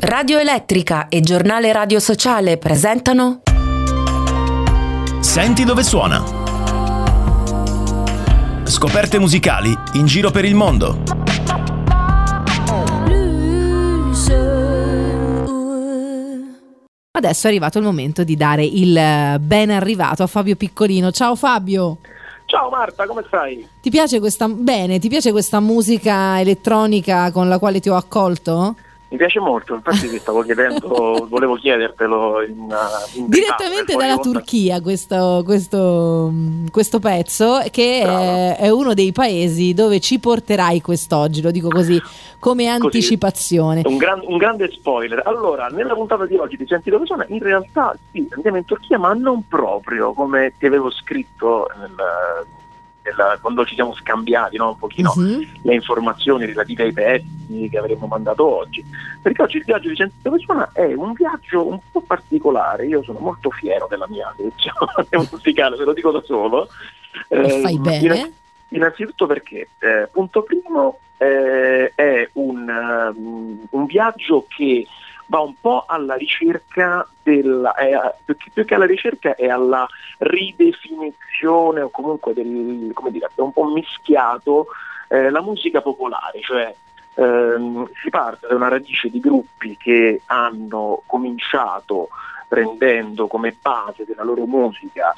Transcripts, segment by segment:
Radio Elettrica e Giornale Radio Sociale presentano Senti dove suona. Scoperte musicali in giro per il mondo. Adesso è arrivato il momento di dare il ben arrivato a Fabio Piccolino. Ciao Fabio. Ciao Marta, come stai? Ti piace questa musica elettronica con la quale ti ho accolto? Mi piace molto, infatti ti stavo chiedendo, volevo chiedertelo in direttamente dalla Turchia questo pezzo che è uno dei paesi dove ci porterai quest'oggi, lo dico così come anticipazione. Un grande spoiler. Allora, nella puntata di oggi di Senti dove suona, in realtà sì, andiamo in Turchia, ma non proprio come ti avevo scritto quando ci siamo scambiati, no, un pochino le informazioni relative ai pezzi che avremmo mandato oggi, perché oggi il viaggio di Senti dove suona è un viaggio un po' particolare. Io sono molto fiero della mia selezione musicale, ve lo dico da solo. Fai bene. Innanzitutto perché punto primo è un viaggio che va un po' alla ricerca più che alla ricerca è alla ridefinizione, o comunque è un po' mischiato la musica popolare, cioè si parte da una radice di gruppi che hanno cominciato prendendo come base della loro musica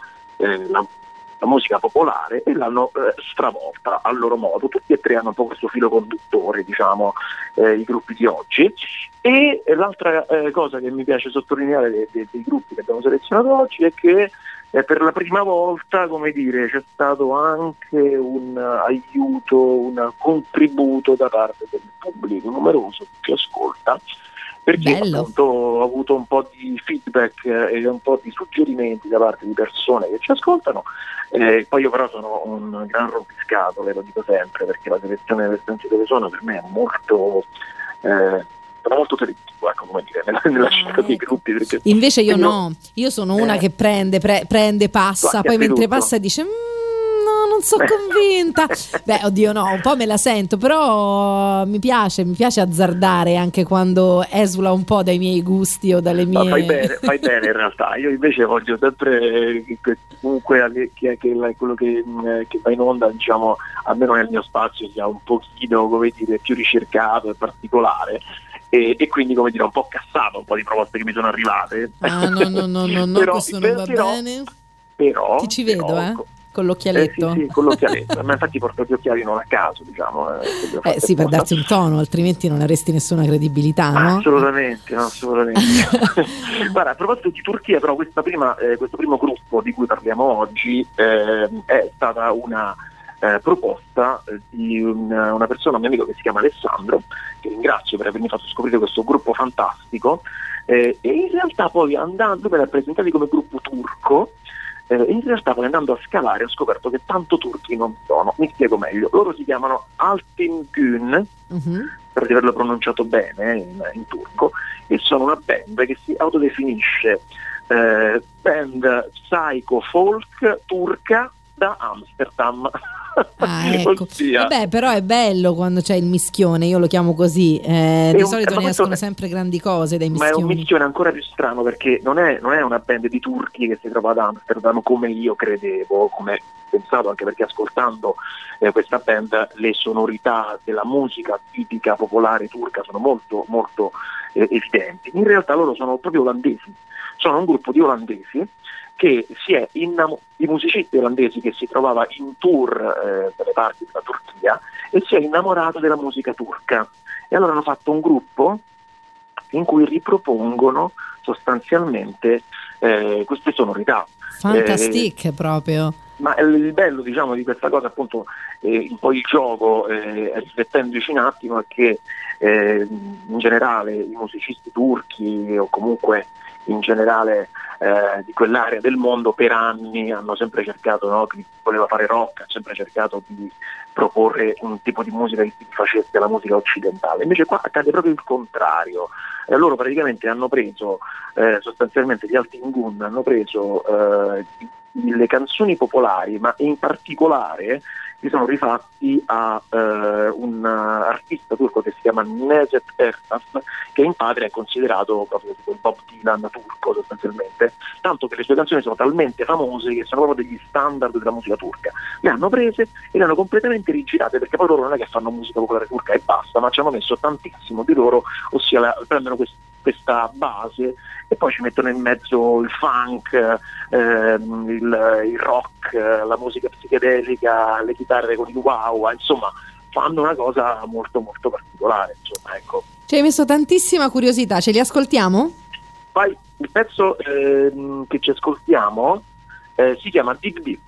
la musica popolare e l'hanno stravolta a loro modo. Tutti e tre hanno un po' questo filo conduttore, diciamo, i gruppi di oggi. E l'altra cosa che mi piace sottolineare dei gruppi che abbiamo selezionato oggi è che per la prima volta, come dire, c'è stato anche un aiuto, un contributo da parte del pubblico numeroso che ci ascolta, perché appunto ho avuto un po' di feedback e un po' di suggerimenti da parte di persone che ci ascoltano. Poi io però sono un gran rompiscatole, lo dico sempre, perché la selezione del Senti dove suona per me è molto selettivo, ecco, come dire, nella scelta dei gruppi. Perché invece io sono una che prende, passa, poi mentre passa dice no, non sono convinta. Beh, oddio, no, un po' me la sento, però mi piace azzardare anche quando esula un po' dai miei gusti o dalle mie... No, fai bene in realtà. Io invece voglio sempre comunque quello che va in onda, diciamo, almeno nel mio spazio, sia un pochino, come dire, più ricercato e particolare. E quindi, come dire, un po' cassato un po' di proposte che mi sono arrivate. No, però, questo non va bene. Però ti ci vedo, con l'occhialetto. Sì, con l'occhialetto. Ma infatti porto gli occhiali non a caso, diciamo. Sì, per darti un tono, altrimenti non avresti nessuna credibilità, no? Assolutamente. Guarda, a proposito di Turchia, però questo primo gruppo di cui parliamo oggi è stata una proposta di una persona, un mio amico che si chiama Alessandro, che ringrazio per avermi fatto scoprire questo gruppo fantastico, e in realtà poi andando per rappresentati come gruppo turco, in realtà poi andando a scalare ho scoperto che tanto turchi non sono. Mi spiego meglio: loro si chiamano Altin Gün, per averlo pronunciato bene in turco, e sono una band che si autodefinisce band psycho folk turca da Amsterdam. Ecco. Vabbè, però è bello quando c'è il mischione, io lo chiamo così, di solito ne escono sempre grandi cose dai mischioni. Ma è un mischione ancora più strano, perché non è una band di turchi che si trova ad Amsterdam come io credevo, come pensato, anche perché ascoltando questa band le sonorità della musica tipica popolare turca sono molto molto evidenti. In realtà loro sono proprio olandesi, sono un gruppo di olandesi che di musicisti olandesi che si trovava in tour dalle parti della Turchia e si è innamorato della musica turca, e allora hanno fatto un gruppo in cui ripropongono sostanzialmente queste sonorità. Fantastic proprio. Ma il bello, diciamo, di questa cosa, appunto, un po' il gioco, riflettendoci un attimo, è che in generale i musicisti turchi, o comunque in generale di quell'area del mondo, per anni hanno sempre cercato, no, chi voleva fare rock ha sempre cercato di proporre un tipo di musica che si facesse la musica occidentale. Invece qua accade proprio il contrario. Loro praticamente hanno preso sostanzialmente gli Altin Gün hanno preso le canzoni popolari, ma in particolare si sono rifatti a un artista turco che si chiama Necdet Ertas, che in patria è considerato proprio tipo il Bob Dylan turco sostanzialmente, tanto che le sue canzoni sono talmente famose che sono proprio degli standard della musica turca. Le hanno prese e le hanno completamente rigirate, perché poi loro non è che fanno musica popolare turca e basta, ma ci hanno messo tantissimo di loro, ossia prendono questa base e poi ci mettono in mezzo il funk, il rock, la musica psichedelica, le chitarre con il wow, insomma fanno una cosa molto molto particolare, insomma, ecco. Ci hai messo tantissima curiosità, ce li ascoltiamo? Poi il pezzo che ci ascoltiamo si chiama Deep Deep.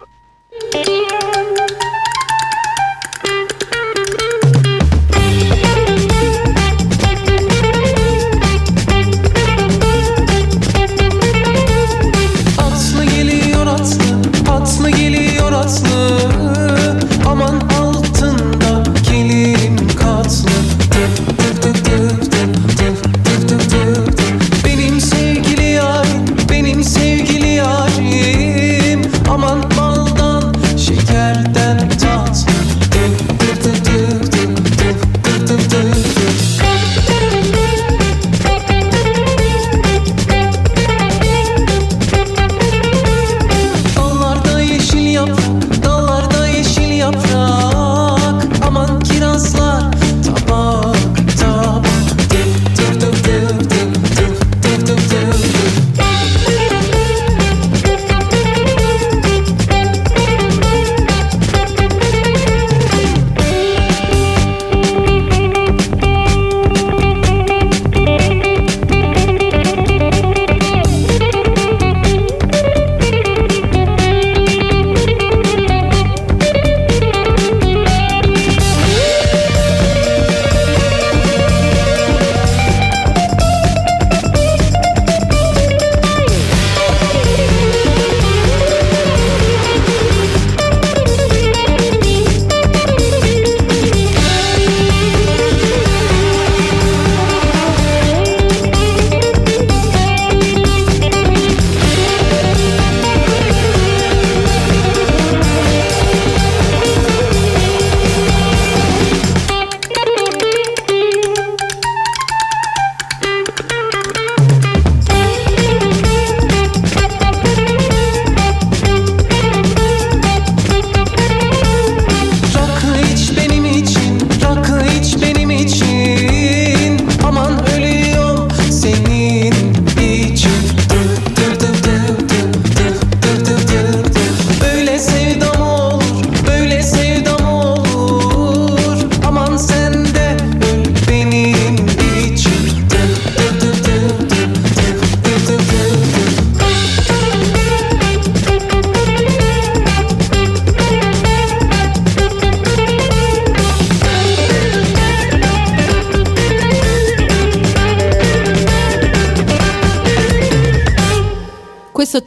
Atlı geliyor atlı, aman altında kilim katlı. Tıp tıp tıp tıp tıp tıp tıp tıp tıp. Benim sevgili yarim, benim sevgili yarim, aman baldan şekerden tatlı. Tıp tıp tıp tıp tıp tıp tıp tıp tıp. Dallarda yeşil yaprak, aman kirazlar tabak tabak. Tıp tıp tıp tıp tıp tıp tıp tıp tıp. Questo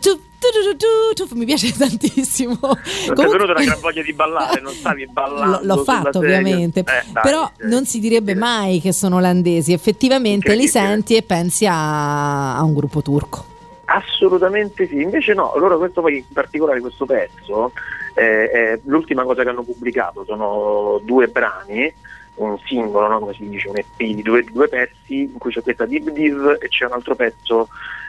mi piace tantissimo. Ti è venuta una gran voglia di ballare, non stavi ballando? L'ho fatto ovviamente, dai, però non si direbbe mai che sono olandesi. Effettivamente li senti e pensi a un gruppo turco. Assolutamente sì, invece no. Allora questo poi, in particolare questo pezzo è l'ultima cosa che hanno pubblicato, sono 2 brani, un singolo, no? Come si dice, un EP di due pezzi, in cui c'è questa Deep Div e c'è un altro pezzo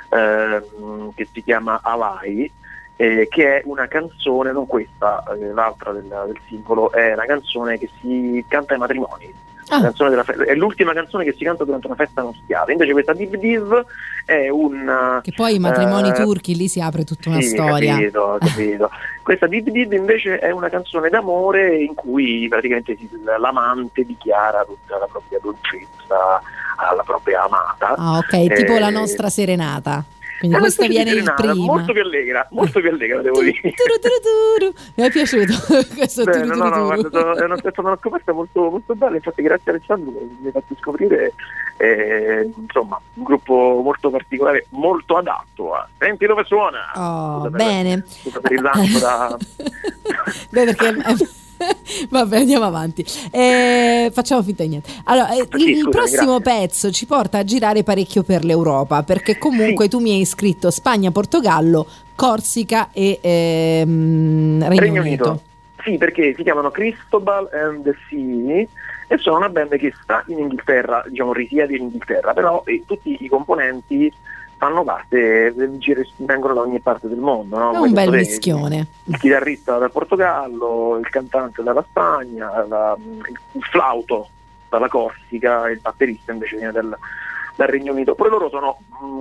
che si chiama Alai, che è una canzone, non questa, l'altra del singolo, è una canzone che si canta ai matrimoni. È l'ultima canzone che si canta durante una festa nozziale. Invece questa Deep Div è che poi i matrimoni turchi, lì si apre tutta una storia. Capito. Questa Deep Div invece è una canzone d'amore in cui praticamente l'amante dichiara tutta la propria dolcezza alla propria amata. Ah, ok, tipo la nostra serenata. Quindi questo viene il prima. Molto più allegra, devo dire. Mi è piaciuto questo è una scoperta molto, molto bella. Infatti grazie a Alessandro che mi hai fatto scoprire insomma un gruppo molto particolare, molto adatto a Senti dove suona. Oh, bene. Per il lancio da beh, perché vabbè, andiamo avanti. Facciamo finta di niente. Allora, il prossimo pezzo ci porta a girare parecchio per l'Europa, perché comunque tu mi hai scritto Spagna, Portogallo, Corsica e Regno Unito. Sì, perché si chiamano Cristobal and the Sea e sono una band che sta in Inghilterra, diciamo risiede in Inghilterra, però tutti i componenti fanno parte, vengono da ogni parte del mondo, no? È un bel mischione. Il chitarrista dal Portogallo, il cantante dalla Spagna, il flauto dalla Corsica e il batterista invece viene dal Regno Unito. Poi loro sono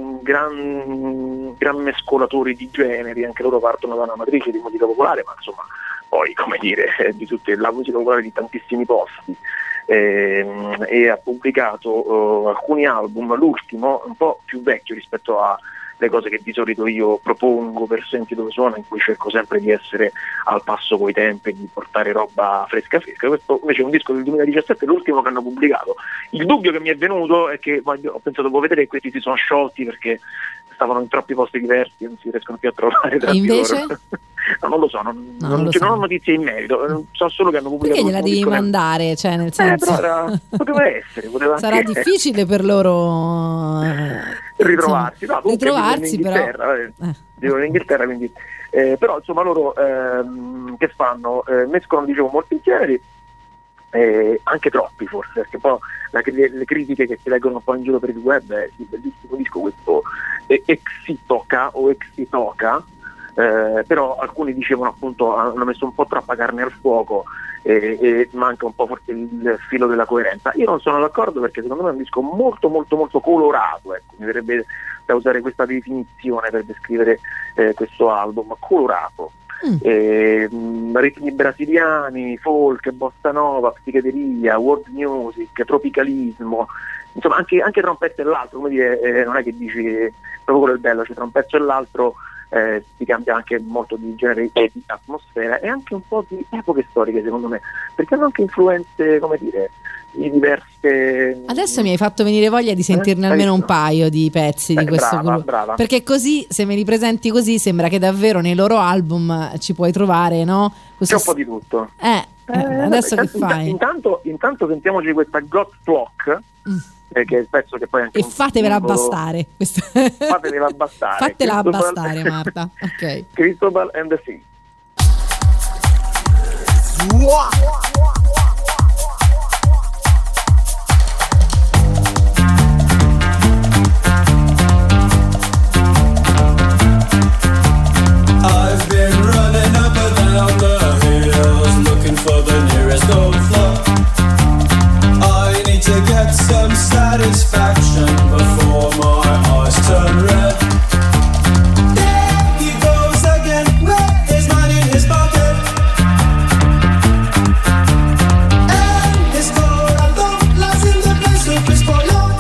gran mescolatori di generi, anche loro partono da una matrice di musica popolare, ma insomma poi, come dire, di tutta la musica popolare di tantissimi posti. E ha pubblicato alcuni album, l'ultimo un po' più vecchio rispetto alle cose che di solito io propongo per Senti Dove Suona, in cui cerco sempre di essere al passo coi tempi, di portare roba fresca. Questo invece è un disco del 2017, l'ultimo che hanno pubblicato. Il dubbio che mi è venuto è che ho pensato, dopo vedere che questi si sono sciolti perché stavano in troppi posti diversi, non si riescono più a trovare tra invece? loro. No, non lo so, non ho notizie in merito, so solo che hanno pubblicato. Perché gliela devi mandare? Cioè, nel senso, però poteva essere, sarà anche difficile per loro ritrovarsi, no, ritrovarsi, vivono in Inghilterra, quindi però insomma loro che fanno? Mescolano, dicevo, molti generi, anche troppi forse, perché poi le critiche che si leggono un po' in giro per il web è sì, bellissimo disco questo Exitoca o Exitoca. Però alcuni dicevano appunto hanno messo un po' troppa carne al fuoco e manca un po' forse il filo della coerenza. Io non sono d'accordo, perché secondo me è un disco molto molto molto colorato, ecco, mi verrebbe da usare questa definizione per descrivere questo album, colorato. Ritmi brasiliani, folk, bossa nova, psichedelia, world music, tropicalismo, insomma anche tra un pezzo e l'altro, come dire, non è che dici proprio quello è il bello, cioè tra un pezzo e l'altro si cambia anche molto di genere e di atmosfera e anche un po' di epoche storiche, secondo me, perché hanno anche influenze, come dire, di diverse. Adesso mi hai fatto venire voglia di sentirne almeno un paio di pezzi di questo gruppo, brava. perché così, se me li presenti così, sembra che davvero nei loro album ci puoi trovare, no? C'è un po' di tutto. Adesso che fai? Intanto sentiamoci questa Got Clock, che è il pezzo che poi anche e fatevela abbastare. Fatevela abbastare. Fatela abbastare, Marta. Ok. Cristobal and the Sea. I've been running up and down the hills looking for the nearest old floor. I need to get some satisfaction before my eyes turn red. There he goes again with his money in his pocket. And his corazón lies in the place of his pollo.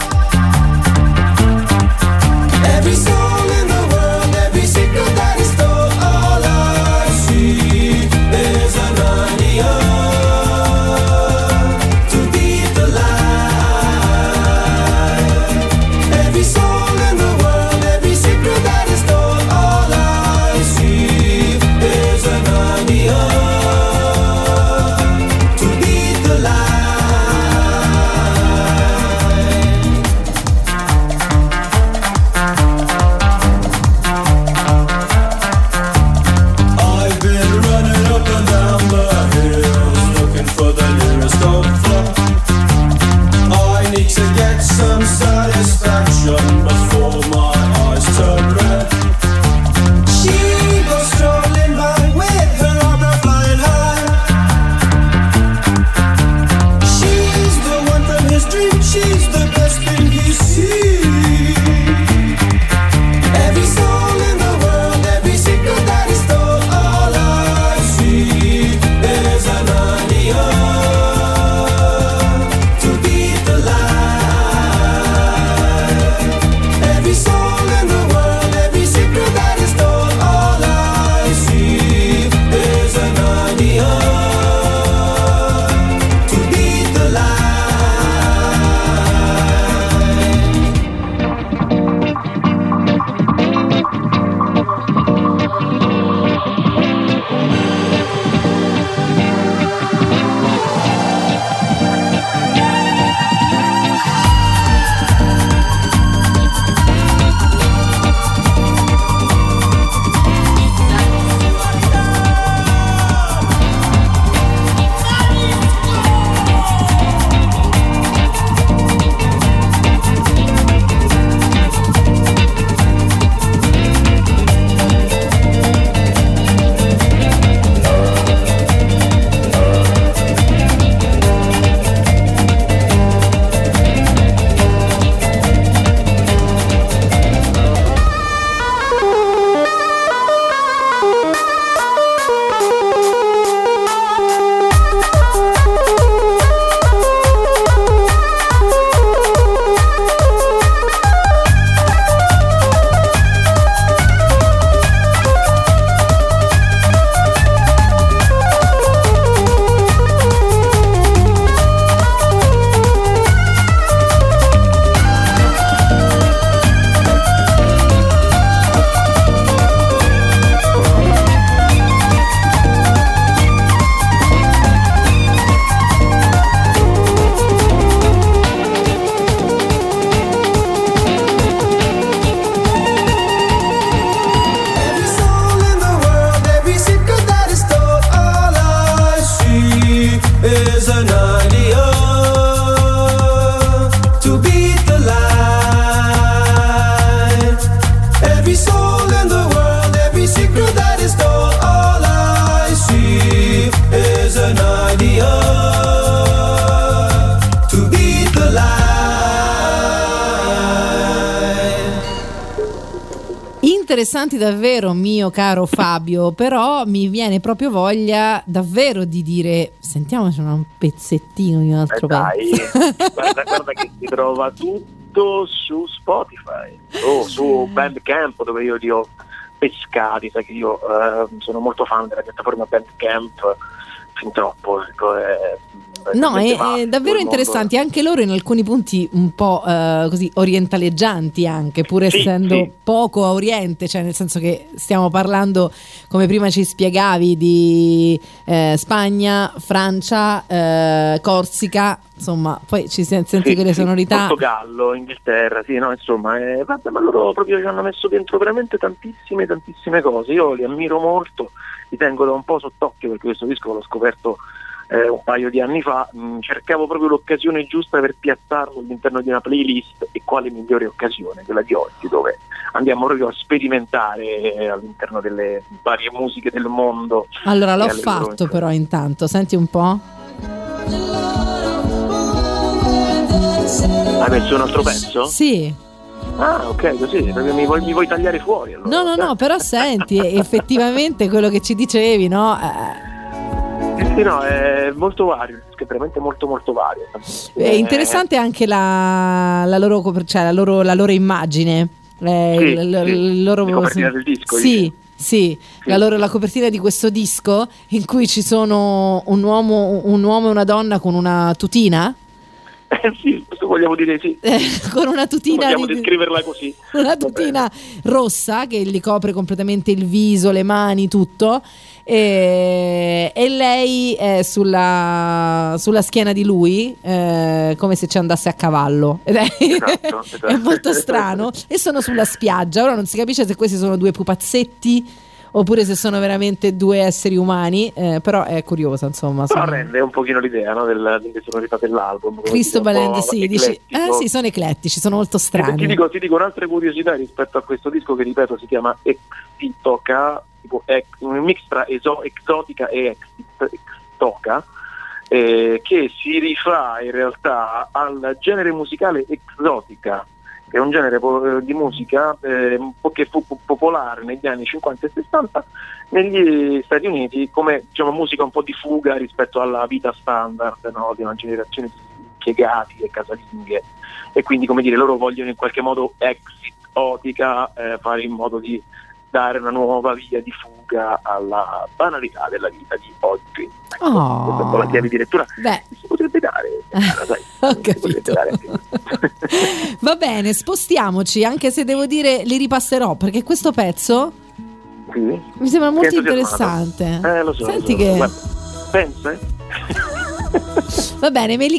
Every soul in the world, every secret that is told, all I see is an onion. Some satisfaction before my eyes turn red. She goes strolling by with her armor flying high. She's the one from his dream, she's the best thing he sees. Every soul in the world, every secret that is told, all I see is an onion. interessanti davvero, mio caro Fabio, però mi viene proprio voglia davvero di dire sentiamoci un pezzettino di un altro pezzo. Guarda che si trova tutto su Spotify o su Bandcamp, dove io li ho pescati, sai che io sono molto fan della piattaforma Bandcamp, fin troppo, ecco, no, è davvero interessanti, anche loro in alcuni punti un po' così orientaleggianti, anche pur essendo poco a oriente, cioè nel senso che stiamo parlando, come prima ci spiegavi, di Spagna, Francia, Corsica, insomma, poi ci senti quelle sonorità. Portogallo, Inghilterra, sì, no, insomma, vabbè, ma loro proprio ci hanno messo dentro veramente tantissime cose. Io li ammiro molto, li tengo da un po' sott'occhio, perché questo disco l'ho scoperto un paio di anni fa. Cercavo proprio l'occasione giusta per piazzarlo all'interno di una playlist, e quale migliore occasione quella di oggi, dove andiamo proprio a sperimentare all'interno delle varie musiche del mondo. Allora l'ho fatto, però intanto senti un po'. Hai messo un altro pezzo? Sì. Ah, ok, così mi vuoi tagliare fuori allora. No, però senti, effettivamente quello che ci dicevi, no? Sì, no, è molto vario, è veramente molto vario. È interessante anche la loro, cioè la loro immagine, la copertina del disco. Sì. La copertina di questo disco, in cui ci sono un uomo e una donna con una tutina. Sì, questo vogliamo dire sì. Con una tutina, vogliamo descriverla così. Una tutina rossa che gli copre completamente il viso, le mani, tutto. E lei è sulla schiena di lui, come se ci andasse a cavallo, ed esatto. È molto strano. E sono sulla spiaggia. Ora non si capisce se questi sono due pupazzetti oppure se sono veramente due esseri umani, però è curiosa, insomma. Però rende un pochino l'idea, no, delle sonorità dell'album. Cristobal and the Sea, dici, sì, sono eclettici, sono molto strani. Ti dico un'altra curiosità rispetto a questo disco, che ripeto si chiama Exitoca, tipo un mix tra exotica e extoca, che si rifà in realtà al genere musicale exotica, che è un genere di musica che fu popolare negli anni 50 e 60 negli Stati Uniti, come, diciamo, musica un po' di fuga rispetto alla vita standard, no, di una generazione di impiegati e casalinghe, e quindi, come dire, loro vogliono in qualche modo exotica, fare in modo di dare una nuova via di fuga alla banalità della vita di oggi. Questa è un po' la chiave di lettura. Si potrebbe dare, sai, ho capito. Va bene, spostiamoci, anche se devo dire li ripasserò, perché questo pezzo mi sembra molto interessante. Lo so. Senti che guarda, pensa, va bene, me li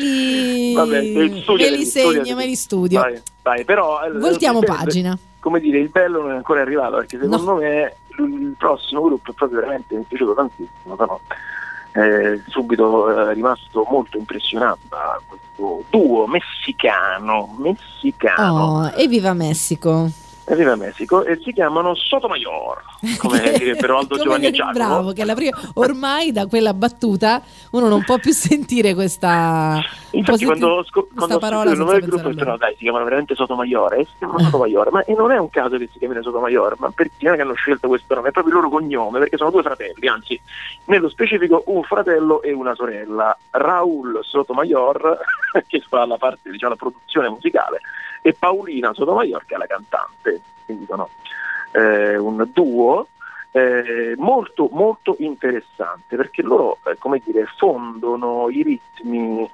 segno, me li studio. Vai, però voltiamo pagina. Come dire, il bello non è ancora arrivato, perché secondo me il prossimo gruppo è proprio veramente, mi è piaciuto tantissimo, no? Subito rimasto molto impressionato da questo duo messicano. Evviva Messico! Viva Messico, e si chiamano Sotomayor, come direbbero Aldo, Giovanni e Giacomo. Bravo, che ormai da quella battuta uno non può più sentire questa. Infatti quando parola il nome del gruppo no, dai, si chiamano veramente Sotomayor, Sotomayor, ma non è un caso che si chiamino Sotomayor, ma perché non è che hanno scelto questo nome, è proprio il loro cognome, perché sono due fratelli, anzi nello specifico un fratello e una sorella, Raúl Sotomayor che fa la parte, diciamo, la produzione musicale, e Paulina Sotomayor che è la cantante, quindi sono un duo molto molto interessante, perché loro come dire, fondono i ritmi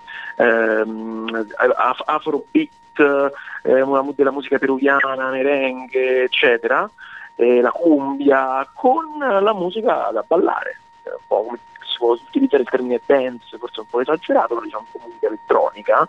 afrobeat, della musica peruviana, merengue, eccetera, la cumbia, con la musica da ballare, un po' come si può utilizzare il termine dance, forse un po' esagerato, però diciamo un po' musica elettronica.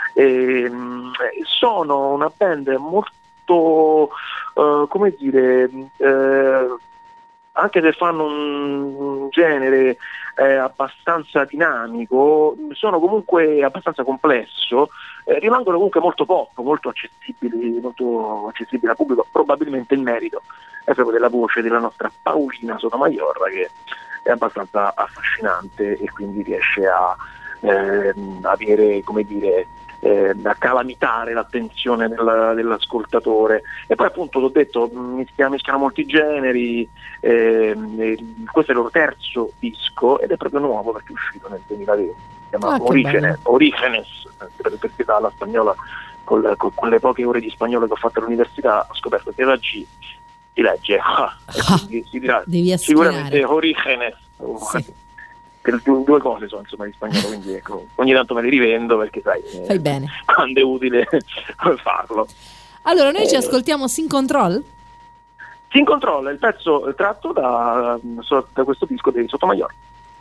Sono una band molto come dire, anche se fanno un genere abbastanza dinamico, sono comunque abbastanza complesso, rimangono comunque molto pop, molto accessibili al pubblico. Probabilmente il merito è proprio della voce della nostra Paulina Sotomayor, che è abbastanza affascinante e quindi riesce a avere, come dire, da calamitare l'attenzione dell'ascoltatore. E poi appunto l'ho detto, mischiano molti generi, questo è il loro terzo disco ed è proprio nuovo perché è uscito nel 2020, si chiama Orígenes, perché dalla spagnola con le poche ore di spagnolo che ho fatto all'università ho scoperto che la G si legge e si dirà sicuramente Orígenes. Sì. Per due cose sono insomma di spagnolo, quindi ecco, ogni tanto me li rivendo perché sai, fai bene, quando è utile farlo. Allora noi ci ascoltiamo Sin Control? Sin Control è il pezzo tratto da questo disco di Sotomayor.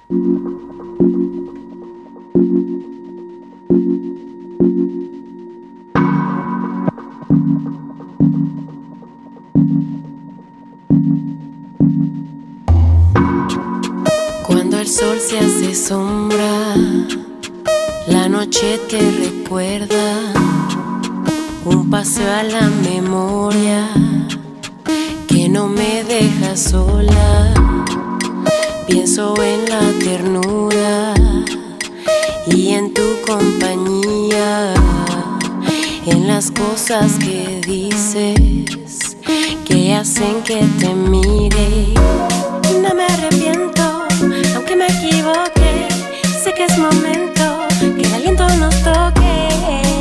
Cuando el sol se hace sombra, la noche te recuerda un paseo a la memoria que no me deja sola. Pienso en la ternura y en tu compañía, en las cosas que dices que hacen que te mire. No me arrepiento, aunque me equivoque, sé que es momento que el aliento nos toque.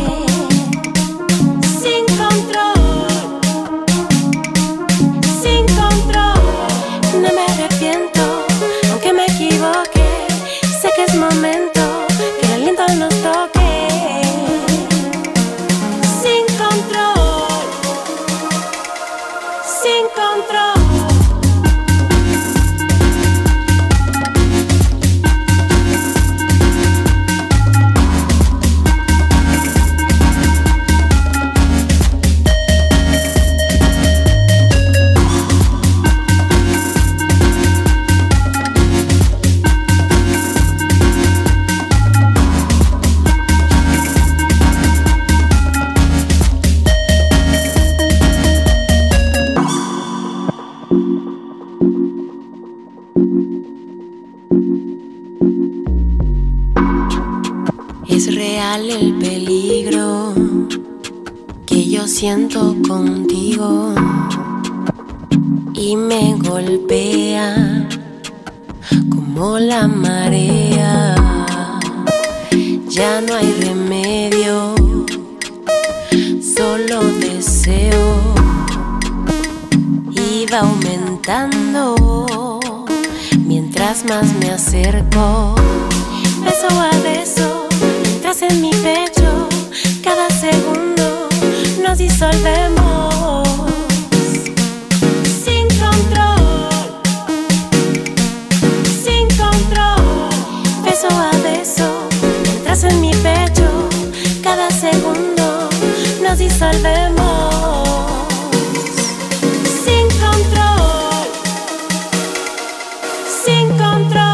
Sin control, sin control. No me arrepiento, aunque me equivoque, sé que es momento que el aliento nos toque. Sin control, sin control. Es real el peligro que yo siento contigo y me golpea como la marea. Ya no hay remedio, solo deseo. Iba aumentando mientras más me acerco, beso a beso. En mi pecho, cada segundo nos disolvemos. Sin control, sin control. Beso a beso, entras en mi pecho, cada segundo nos disolvemos. Sin control, sin control.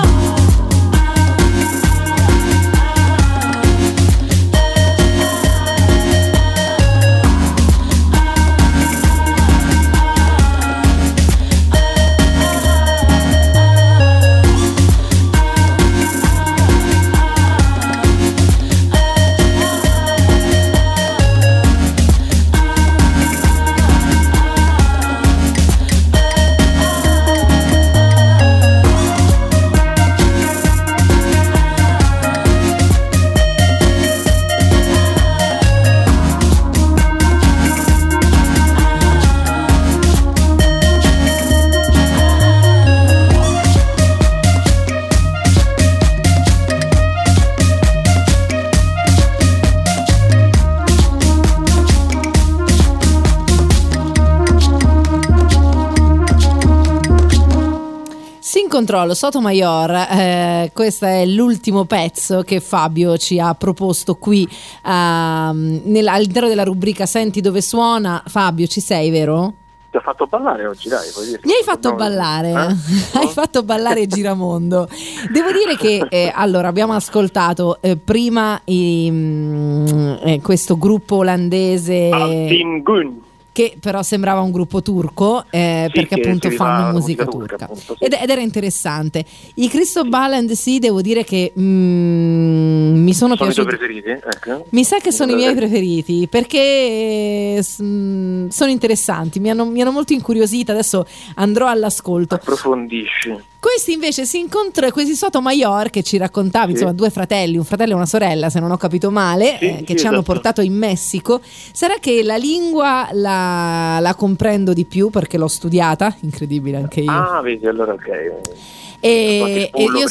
Controllo, Sotomayor, questo è l'ultimo pezzo che Fabio ci ha proposto qui all'interno della rubrica Senti dove suona. Fabio, ci sei, vero? Ti ho fatto ballare oggi, dai, puoi dire. Mi hai fatto ballare, hai fatto ballare Giramondo. Devo dire che allora abbiamo ascoltato prima questo gruppo olandese Altin Gun. che però sembrava un gruppo turco, perché che appunto si fanno rifà musica musica turca, appunto, sì. ed era interessante. I Cristobal and Sea, devo dire che mi sono Sono i tuoi piaciuti. preferiti? Ecco. Mi sa che sono i miei preferiti, perché sono interessanti, mi hanno molto incuriosita. Adesso andrò all'ascolto. Approfondisci. Questi invece questi Sotomayor che ci raccontavi, insomma, due fratelli, un fratello e una sorella, se non ho capito male, che ci hanno portato in Messico. Sarà che la lingua la comprendo di più perché l'ho studiata, incredibile anche io. Ah, vedi, allora ok. E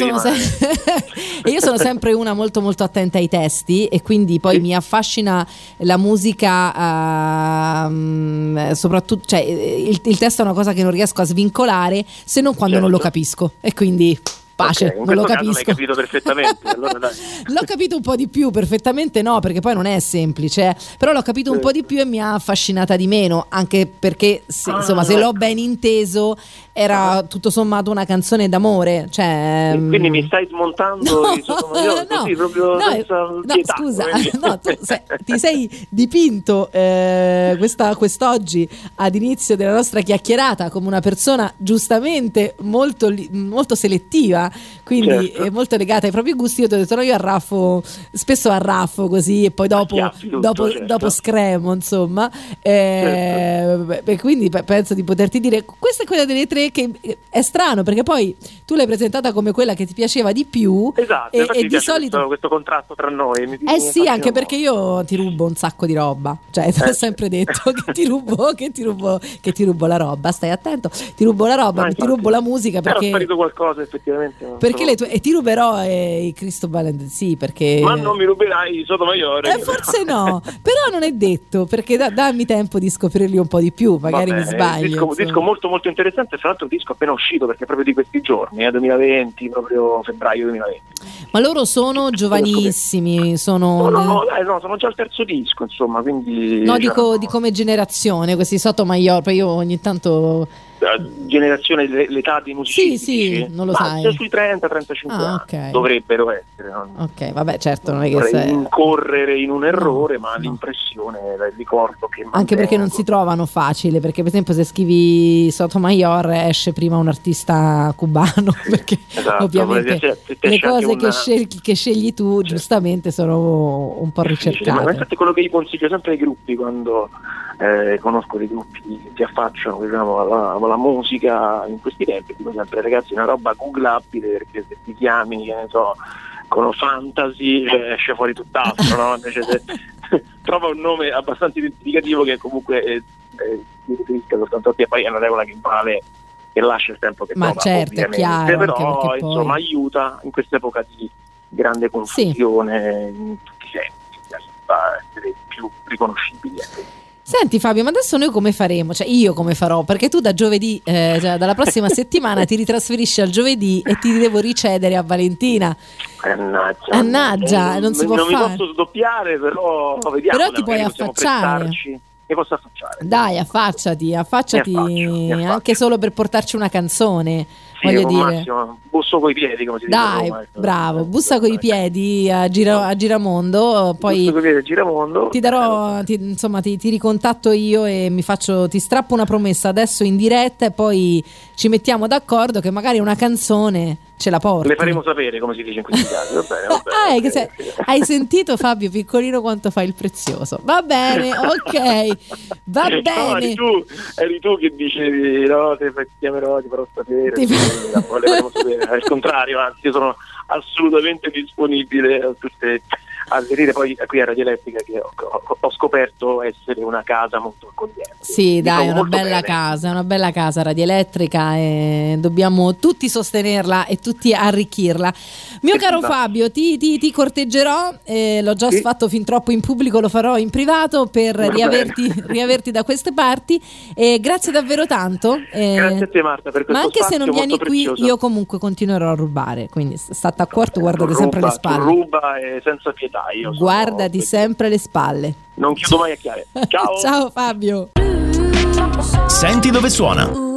io sono sempre una molto molto attenta ai testi, e quindi poi mi affascina la musica, soprattutto, cioè il testo è una cosa che non riesco a svincolare se non quando non lo capisco, e quindi pace, Okay, non lo caso l'hai capisco. capito perfettamente, allora dai. L'ho capito un po' di più, perfettamente no, perché poi non è semplice, però l'ho capito un po' di più e mi ha affascinata di meno, anche perché insomma, se l'ho ben inteso era tutto sommato una canzone d'amore, cioè quindi mi stai smontando i Sotomayor così proprio senza pietà, scusa, come dire. no, ti sei dipinto quest'oggi ad inizio della nostra chiacchierata come una persona giustamente molto selettiva, quindi Certo. molto legata ai propri gusti. Io ti ho detto, no, io spesso arraffo così, e poi dopo certo. scremo, insomma, Certo. quindi penso di poterti dire questa è quella delle tre che è strano, perché poi tu l'hai presentata come quella che ti piaceva di più. Esatto, e di piace solito questo contrasto tra noi. sì, anche perché io ti rubo un sacco di roba, cioè te l'ho sempre detto che ti rubo la roba, stai attento, ti rubo la roba, ti rubo la musica, perché era sparito qualcosa effettivamente. perché e ti ruberò i Cristobal and Sea, perché Ma non mi ruberai i Sotomayor. forse no, però non è detto, perché dammi tempo di scoprirli un po' di più, magari mi sbaglio. Disco molto molto interessante, tra l'altro un disco appena uscito, perché proprio di questi giorni, 2020, proprio febbraio 2020. Ma loro sono giovanissimi, sono già al terzo disco, insomma, quindi no, dico di come generazione questi Sotomayor, poi io ogni tanto generazione, l'età dei musicisti. Sì, non lo sai. Sui 30-35 anni okay. dovrebbero essere. No? Ok, vabbè, certo, non è che vorrei incorrere in un errore, ma l'impressione, il ricordo che anche perché non si trovano facile, perché per esempio se scrivi Sotomayor esce prima un artista cubano, perché ovviamente le cose che scegli tu giustamente sono un po' ricercate. Ma infatti quello che io consiglio sempre ai gruppi quando conosco dei gruppi che si affacciano, diciamo, alla musica in questi tempi, dico sempre, ragazzi, una roba googlabile, perché se ti chiami, che ne so, con fantasy esce fuori tutt'altro, no? Invece trova un nome abbastanza identificativo che comunque si riferisca soltanto a te, poi è una regola che vale, che lascia il tempo che trova, certo, è chiaro, però insomma aiuta in questa epoca di grande confusione in tutti i sensi, a essere più riconoscibili. Senti Fabio, ma adesso noi come faremo? Cioè io come farò? Perché tu da giovedì, cioè dalla prossima settimana ti ritrasferisci al giovedì e ti devo ricedere a Valentina. Annaggia, non si può fare. Non mi posso sdoppiare, però vediamo. Però ti puoi affacciare. Mi posso affacciare. Dai, affacciati, Mi affaccio. anche solo per portarci una canzone. Sì, voglio dire. Massimo, busso coi piedi, come si dice. Dai, bravo, bussa coi piedi a Giramondo, poi busso coi piedi a Giramondo. ti darò, ti ricontatto io e ti strappo una promessa adesso in diretta, e poi ci mettiamo d'accordo che magari una canzone ce la porti. Le faremo sapere, come si dice in questi casi. Va bene. Hai sentito Fabio piccolino quanto fa il prezioso? Va bene, ok, va bene. Eri tu che dicevi, no, ti chiamerò, ti farò sapere. Le faremo sapere. Al contrario, anzi, io sono assolutamente disponibile a tutte, a venire poi qui a Radio Elettrica, che ho scoperto essere una casa molto accogliente. Sì, dai, è una bella casa Radio Elettrica, e dobbiamo tutti sostenerla e tutti arricchirla. Mio caro Fabio, ti corteggerò, l'ho già fatto fin troppo in pubblico, lo farò in privato per riaverti da queste parti, e grazie davvero tanto. Grazie a te Marta per questo, ma anche se non vieni qui prezioso. io comunque continuerò a rubare, quindi state a cuore, guardate sempre le spalle. Ruba e senza pietà. Guardati sempre le spalle. Non chiudo mai a chiave. Ciao. Ciao Fabio. Senti dove suona.